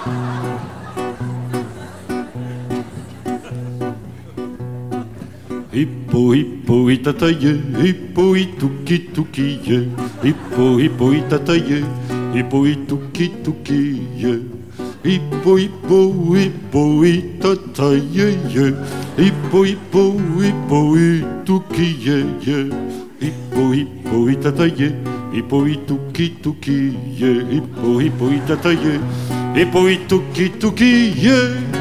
Hippo, hippo, itataye, hippo, ituki, tukiye. Hippo, hippo, itataye, hippo, ituki, tukiye. Hippo, hippo, hippo, itataye, hippo, hippo, hippo, itukiye. Hippo, hippo, itataye, hippo, ituki, tukiye. Hippo, hippo, itataye, hippo, ituki, tukiye.